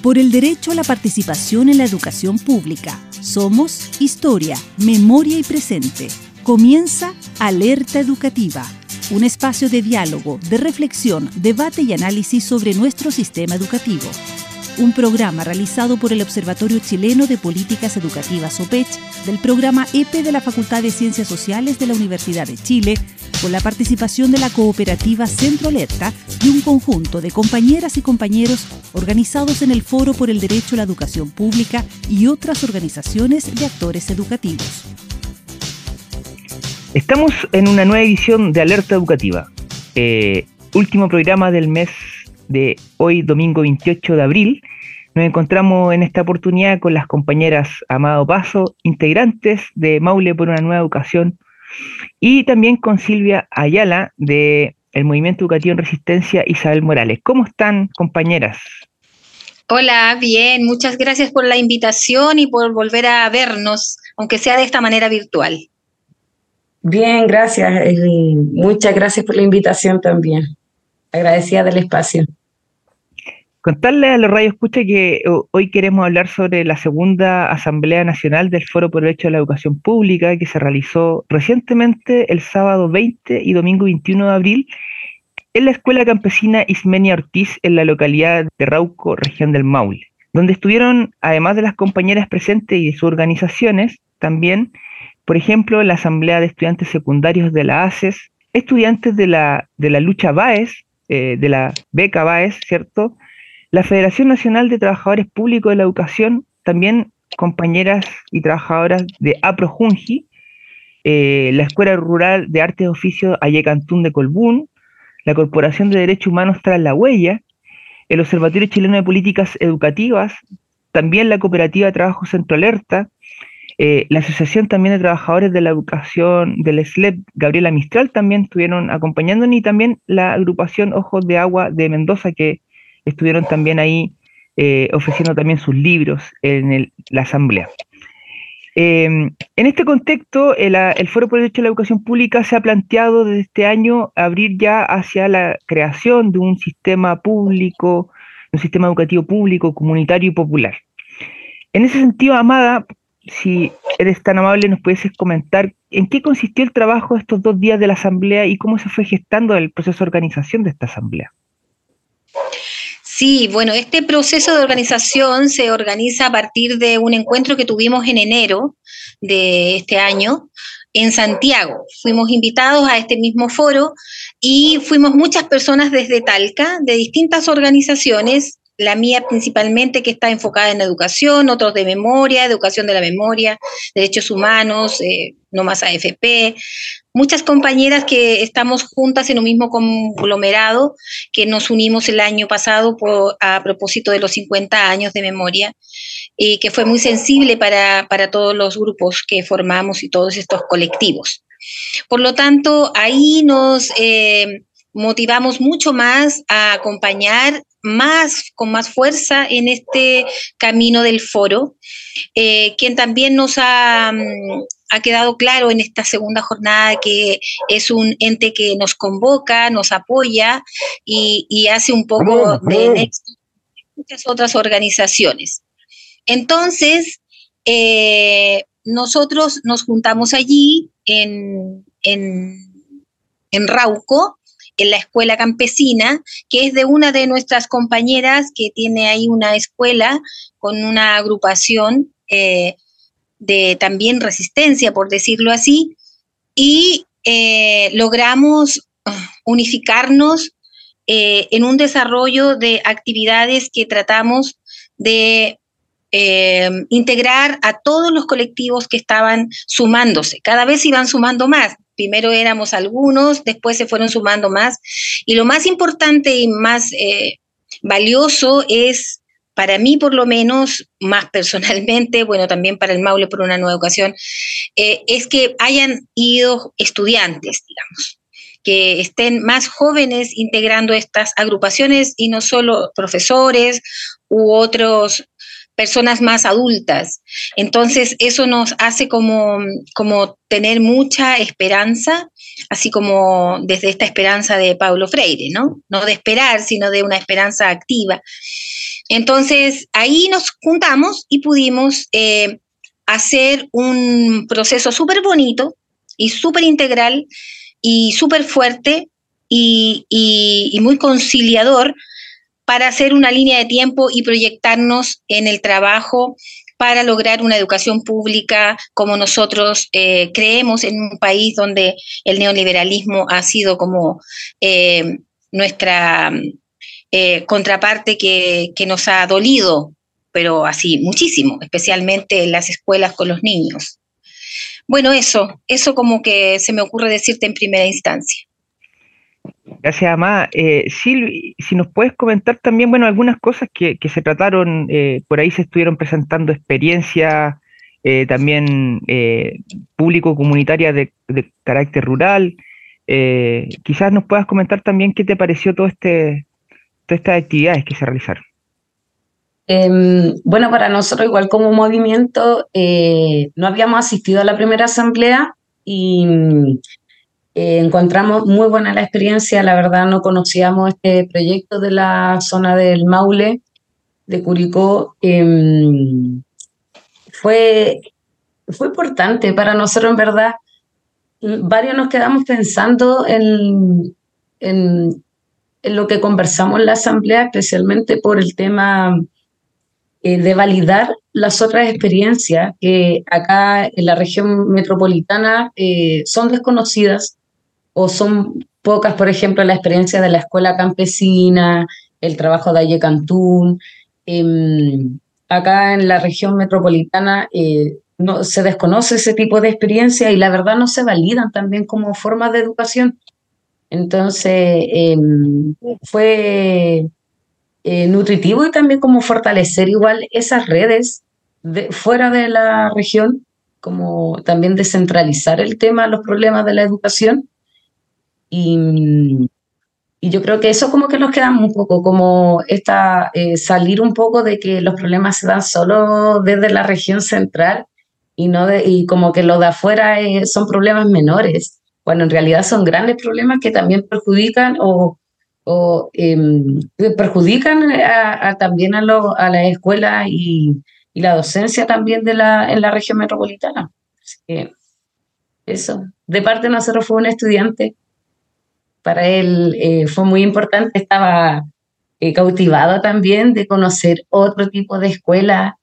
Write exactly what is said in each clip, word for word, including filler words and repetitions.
por el derecho a la participación en la educación pública. Somos historia, memoria y presente. Comienza Alerta Educativa, un espacio de diálogo, de reflexión, debate y análisis sobre nuestro sistema educativo. Un programa realizado por el Observatorio Chileno de Políticas Educativas OPECH del programa E P E de la Facultad de Ciencias Sociales de la Universidad de Chile, con la participación de la cooperativa Centro Alerta y un conjunto de compañeras y compañeros organizados en el Foro por el Derecho a la Educación Pública y otras organizaciones de actores educativos. Estamos en una nueva edición de Alerta Educativa, eh, último programa del mes de hoy, domingo veintiocho de abril. Nos encontramos en esta oportunidad con las compañeras Amado Paso, integrantes de Maule por una Nueva Educación, y también con Silvia Ayala, de el Movimiento Educativo en Resistencia, Isabel Morales. ¿Cómo están, compañeras? Hola, bien, muchas gracias por la invitación y por volver a vernos, aunque sea de esta manera virtual. Bien, gracias. Y muchas gracias por la invitación también. Agradecida del espacio. Contarle a los radioescuchas que hoy queremos hablar sobre la segunda Asamblea Nacional del Foro por el Derecho a la Educación Pública, que se realizó recientemente el sábado veinte y domingo veintiuno de abril en la Escuela Campesina Ismenia Ortiz, en la localidad de Rauco, región del Maule, donde estuvieron, además de las compañeras presentes y de sus organizaciones, también, por ejemplo, la Asamblea de Estudiantes Secundarios de la A C E S, estudiantes de la, de la lucha BAES, eh, de la beca BAES, ¿cierto?, la Federación Nacional de Trabajadores Públicos de la Educación, también compañeras y trabajadoras de APROJUNJI, eh, la Escuela Rural de Artes y Oficios Ayecantún de Colbún, la Corporación de Derechos Humanos Tras la Huella, el Observatorio Chileno de Políticas Educativas, también la Cooperativa de Trabajo Centro Alerta, eh, la Asociación también de Trabajadores de la Educación del S L E P, Gabriela Mistral, también estuvieron acompañándonos, y también la agrupación Ojos de Agua de Mendoza, que estuvieron también ahí eh, ofreciendo también sus libros en el, la asamblea. Eh, en este contexto, el, el Foro por el Derecho a la Educación Pública se ha planteado desde este año abrir ya hacia la creación de un sistema público, un sistema educativo público, comunitario y popular. En ese sentido, Amada, si eres tan amable, nos pudieses comentar en qué consistió el trabajo de estos dos días de la asamblea y cómo se fue gestando el proceso de organización de esta asamblea. Sí, bueno, este proceso de organización se organiza a partir de un encuentro que tuvimos en enero de este año en Santiago. Fuimos invitados a este mismo foro y fuimos muchas personas desde Talca, de distintas organizaciones, la mía principalmente, que está enfocada en educación, otros de memoria, educación de la memoria, derechos humanos, eh, no más A F P, muchas compañeras que estamos juntas en un mismo conglomerado, que nos unimos el año pasado por, a propósito de los cincuenta años de memoria, y que fue muy sensible para, para todos los grupos que formamos y todos estos colectivos. Por lo tanto, ahí nos eh, motivamos mucho más a acompañar más, con más fuerza en este camino del foro, eh, quien también nos ha... ha quedado claro en esta segunda jornada que es un ente que nos convoca, nos apoya y, y hace un poco de nexo con muchas otras organizaciones. Entonces, eh, nosotros nos juntamos allí en, en, en Rauco, en la escuela campesina, que es de una de nuestras compañeras que tiene ahí una escuela con una agrupación eh, de también resistencia, por decirlo así, y eh, logramos unificarnos eh, en un desarrollo de actividades que tratamos de eh, integrar a todos los colectivos que estaban sumándose. Cada vez iban sumando más. Primero éramos algunos, después se fueron sumando más. Y lo más importante y más eh, valioso es, para mí por lo menos, más personalmente, bueno, también para el Maule por una Nueva Educación, eh, es que hayan ido estudiantes, digamos, que estén más jóvenes integrando estas agrupaciones y no solo profesores u otros personas más adultas. Entonces eso nos hace como, como tener mucha esperanza, así como desde esta esperanza de Paulo Freire, ¿no? No de esperar, sino de una esperanza activa. Entonces, ahí nos juntamos y pudimos eh, hacer un proceso súper bonito y súper integral y súper fuerte y, y, y muy conciliador para hacer una línea de tiempo y proyectarnos en el trabajo para lograr una educación pública como nosotros eh, creemos en un país donde el neoliberalismo ha sido como eh, nuestra eh, contraparte que, que nos ha dolido, pero así muchísimo, especialmente en las escuelas con los niños. Bueno, eso, eso como que se me ocurre decirte en primera instancia. Gracias, Amada. Eh, Silvi, si nos puedes comentar también, bueno, algunas cosas que, que se trataron, eh, por ahí se estuvieron presentando experiencias eh, también eh, público-comunitarias de, de carácter rural. Eh, quizás nos puedas comentar también qué te pareció todo este, todas estas actividades que se realizaron. Eh, bueno, para nosotros, igual como movimiento, eh, no habíamos asistido a la primera asamblea y eh, encontramos muy buena la experiencia. La verdad, no conocíamos este proyecto de la zona del Maule, de Curicó. Eh, fue, fue importante para nosotros, en verdad. Varios nos quedamos pensando en, en, en lo que conversamos en la asamblea, especialmente por el tema eh, de validar las otras experiencias que acá en la región metropolitana eh, son desconocidas o son pocas. Por ejemplo, la experiencia de la escuela campesina, el trabajo de Aye Cantún. Eh, acá en la región metropolitana eh, no, se desconoce ese tipo de experiencia y la verdad no se validan también como formas de educación. Entonces, eh, fue eh, nutritivo y también como fortalecer igual esas redes de, fuera de la región, como también descentralizar el tema, los problemas de la educación. Y, y yo creo que eso como que nos quedamos un poco, como esta, eh, salir un poco de que los problemas se dan solo desde la región central y, no de, y como que lo de afuera eh, son problemas menores, cuando en realidad son grandes problemas que también perjudican o, o eh, perjudican a, a, también a, lo, a la escuela y, y la docencia también de la, en la región metropolitana. Así que eso, de parte de nosotros fue un estudiante. Para él eh, fue muy importante, estaba eh, cautivado también de conocer otro tipo de escuela.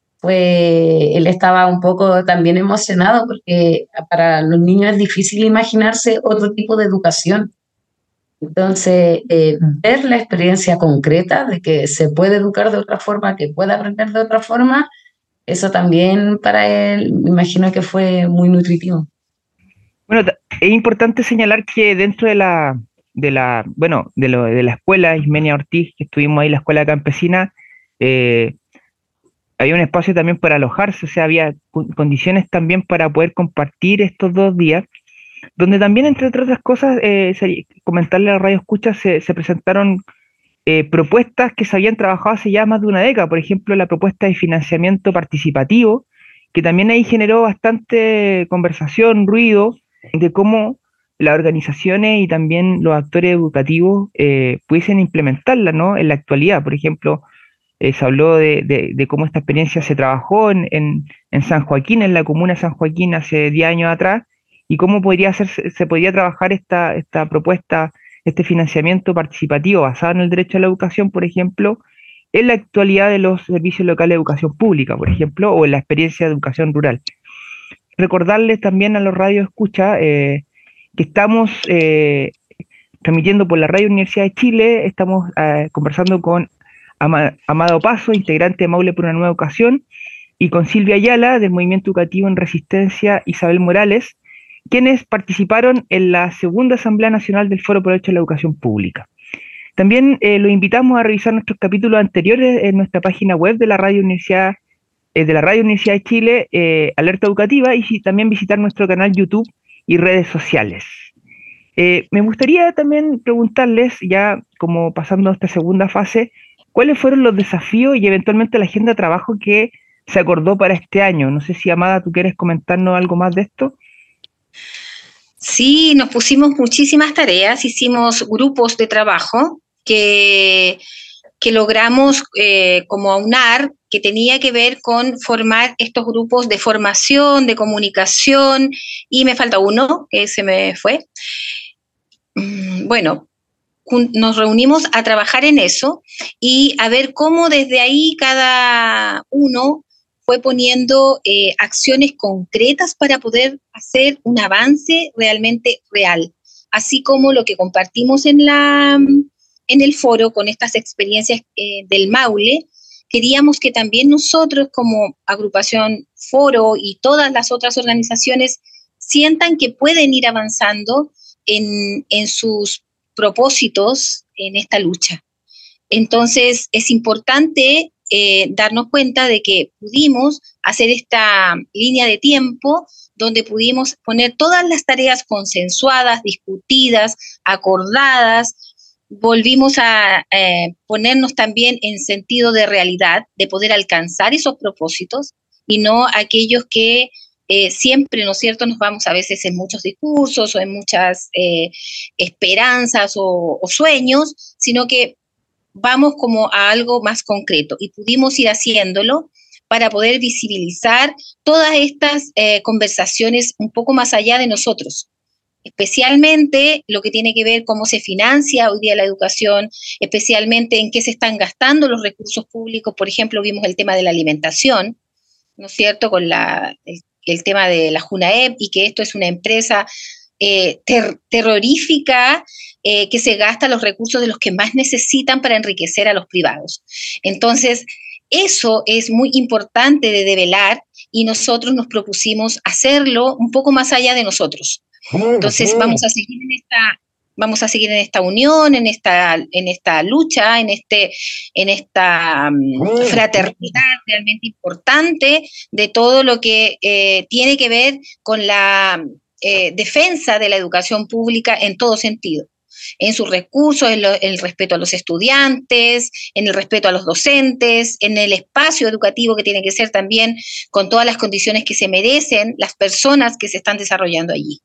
Fue, él estaba un poco también emocionado porque para los niños es difícil imaginarse otro tipo de educación. Entonces, eh, ver la experiencia concreta de que se puede educar de otra forma, que puede aprender de otra forma, eso también para él, me imagino que fue muy nutritivo. Bueno, es importante señalar que dentro de la, de la, bueno, de, lo, de la escuela Ismenia Ortiz, que estuvimos ahí, la escuela campesina, eh, había un espacio también para alojarse, o sea, había condiciones también para poder compartir estos dos días, donde también, entre otras cosas, eh, se, comentarle a la radio escucha, se, se presentaron eh, propuestas que se habían trabajado hace ya más de una década. Por ejemplo, la propuesta de financiamiento participativo, que también ahí generó bastante conversación, ruido, de cómo las organizaciones y también los actores educativos eh, pudiesen implementarla, ¿no? En la actualidad, por ejemplo, eh, se habló de, de, de cómo esta experiencia se trabajó en, en, en San Joaquín, en la comuna de San Joaquín hace diez años atrás, y cómo podría hacerse, se podría trabajar esta, esta propuesta, este financiamiento participativo basado en el derecho a la educación, por ejemplo, en la actualidad de los servicios locales de educación pública, por ejemplo, o en la experiencia de educación rural. Recordarles también a los radios escucha eh, que estamos eh, transmitiendo por la Radio Universidad de Chile, estamos eh, conversando con Ama, Amado Paso, integrante de Maule por una Nueva Educación, y con Silvia Ayala, del Movimiento Educativo en Resistencia, Isabel Morales, quienes participaron en la segunda Asamblea Nacional del Foro por el Derecho a la Educación Pública. También eh, los invitamos a revisar nuestros capítulos anteriores en nuestra página web de la Radio Universidad de la Radio Universidad de Chile, eh, Alerta Educativa, y también visitar nuestro canal YouTube y redes sociales. Eh, me gustaría también preguntarles, ya como pasando a esta segunda fase, ¿cuáles fueron los desafíos y eventualmente la agenda de trabajo que se acordó para este año? No sé si, Amada, tú quieres comentarnos algo más de esto. Sí, nos pusimos muchísimas tareas, hicimos grupos de trabajo que... que logramos eh, como aunar, que tenía que ver con formar estos grupos de formación, de comunicación, y me falta uno, que se me fue. Bueno, nos reunimos a trabajar en eso y a ver cómo desde ahí cada uno fue poniendo eh, acciones concretas para poder hacer un avance realmente real, así como lo que compartimos en, la, en el foro con estas experiencias eh, del Maule. Queríamos que también nosotros como agrupación Foro y todas las otras organizaciones sientan que pueden ir avanzando en, en sus propósitos en esta lucha. Entonces es importante eh, darnos cuenta de que pudimos hacer esta línea de tiempo donde pudimos poner todas las tareas consensuadas, discutidas, acordadas. Volvimos a eh, ponernos también en sentido de realidad, de poder alcanzar esos propósitos y no aquellos que eh, siempre, ¿no es cierto?, nos vamos a veces en muchos discursos o en muchas eh, esperanzas o, o sueños, sino que vamos como a algo más concreto y pudimos ir haciéndolo para poder visibilizar todas estas eh, conversaciones un poco más allá de nosotros. Especialmente lo que tiene que ver cómo se financia hoy día la educación, especialmente en qué se están gastando los recursos públicos. Por ejemplo, vimos el tema de la alimentación, ¿no es cierto?, con la, el, el tema de la JUNAEP, y que esto es una empresa eh, ter, terrorífica eh, que se gasta los recursos de los que más necesitan para enriquecer a los privados. Entonces, eso es muy importante de develar y nosotros nos propusimos hacerlo un poco más allá de nosotros. Entonces vamos a seguir en esta, vamos a seguir en esta unión, en esta, en esta lucha, en este, en esta um, fraternidad realmente importante de todo lo que eh, tiene que ver con la eh, defensa de la educación pública en todo sentido, en sus recursos, en, lo, en el respeto a los estudiantes, en el respeto a los docentes, en el espacio educativo que tiene que ser también con todas las condiciones que se merecen las personas que se están desarrollando allí.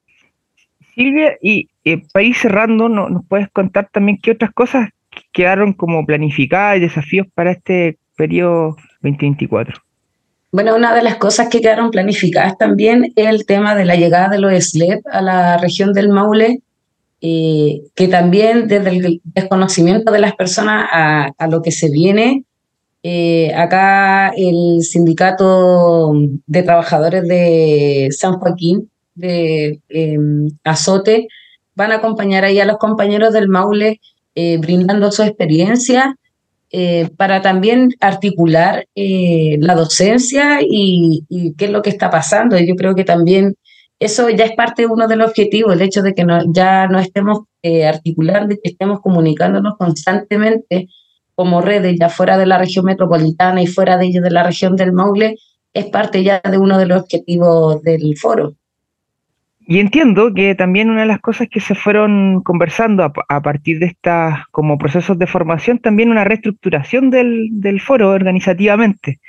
Silvia, y eh, para ir cerrando, ¿no, nos puedes contar también qué otras cosas quedaron como planificadas y desafíos para este periodo veinte veinticuatro? Bueno, una de las cosas que quedaron planificadas también es el tema de la llegada de los S L E P a la región del Maule, eh, que también desde el desconocimiento de las personas a, a lo que se viene, eh, acá el Sindicato de Trabajadores de San Joaquín, de eh, Azote, van a acompañar ahí a los compañeros del Maule eh, brindando su experiencia eh, para también articular eh, la docencia y, y qué es lo que está pasando. Y yo creo que también eso ya es parte de uno de los objetivos, el hecho de que no, ya no estemos eh, articulando y que estemos comunicándonos constantemente como redes ya fuera de la región metropolitana y fuera de ella de la región del Maule, es parte ya de uno de los objetivos del foro. Y entiendo que también una de las cosas que se fueron conversando a, a partir de estas como procesos de formación, también una reestructuración del, del foro organizativamente.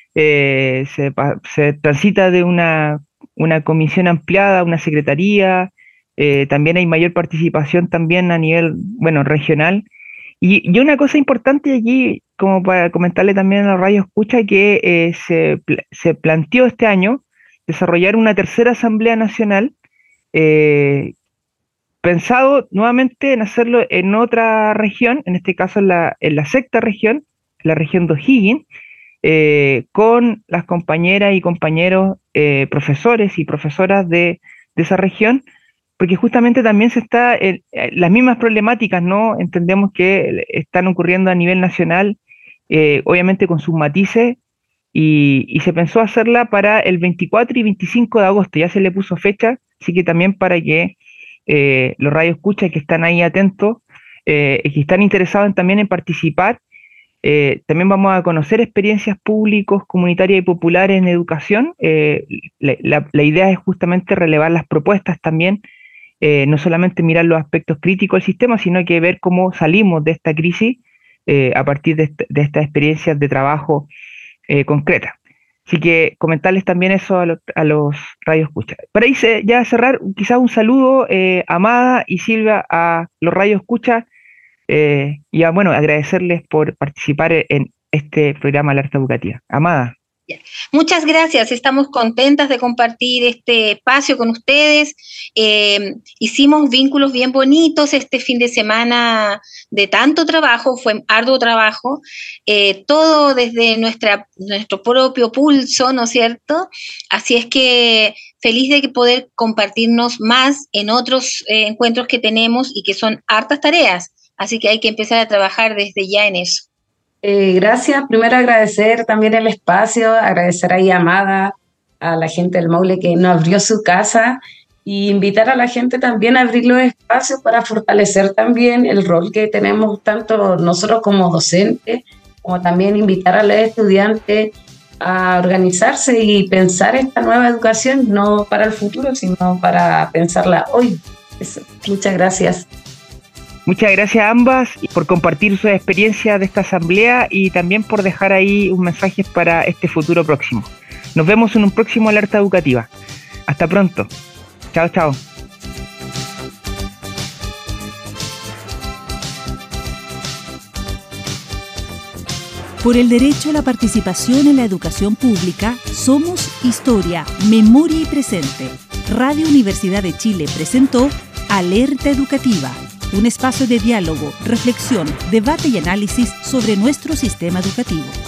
Eh, se, se transita de una, una comisión ampliada, una secretaría, eh, también hay mayor participación también a nivel, bueno, regional. Y, y una cosa importante aquí, como para comentarle también a la radio escucha, que eh, se, se planteó este año desarrollar una tercera Asamblea Nacional, Eh, pensado nuevamente en hacerlo en otra región, en este caso en la, en la sexta región, la región de O'Higgins, eh, con las compañeras y compañeros eh, profesores y profesoras de, de esa región, porque justamente también se está, eh, las mismas problemáticas, ¿no? Entendemos que están ocurriendo a nivel nacional, eh, obviamente con sus matices, y, y se pensó hacerla para el veinticuatro y veinticinco de agosto, ya se le puso fecha. Así que también para que eh, los radioescuchas que están ahí atentos, eh, que están interesados en, también en participar, eh, también vamos a conocer experiencias públicos, comunitarias y populares en educación. Eh, la, la, la idea es justamente relevar las propuestas también, eh, no solamente mirar los aspectos críticos del sistema, sino que ver cómo salimos de esta crisis eh, a partir de, est de estas experiencias de trabajo eh, concretas. Así que comentarles también eso a, lo, a los radioescuchas. Para irse ya a cerrar, quizás un saludo, eh, Amada y Silvia, a los radioescuchas Eh, y ah, bueno, agradecerles por participar en este programa Alerta Educativa. Amada. Muchas gracias, estamos contentas de compartir este espacio con ustedes. Eh, hicimos vínculos bien bonitos este fin de semana de tanto trabajo, fue arduo trabajo, eh, todo desde nuestra, nuestro propio pulso, ¿no es cierto? Así es que feliz de poder compartirnos más en otros eh, encuentros que tenemos y que son hartas tareas, así que hay que empezar a trabajar desde ya en eso. Eh, gracias. Primero agradecer también el espacio, agradecer ahí a Amada, a la gente del Maule que nos abrió su casa y invitar a la gente también a abrir los espacios para fortalecer también el rol que tenemos tanto nosotros como docentes, como también invitar a los estudiantes a organizarse y pensar esta nueva educación, no para el futuro, sino para pensarla hoy. Eso. Muchas gracias. Muchas gracias a ambas por compartir sus experiencias de esta asamblea y también por dejar ahí un mensaje para este futuro próximo. Nos vemos en un próximo Alerta Educativa. Hasta pronto. Chao, chao. Por el derecho a la participación en la educación pública, somos Historia, Memoria y Presente. Radio Universidad de Chile presentó Alerta Educativa, un espacio de diálogo, reflexión, debate y análisis sobre nuestro sistema educativo.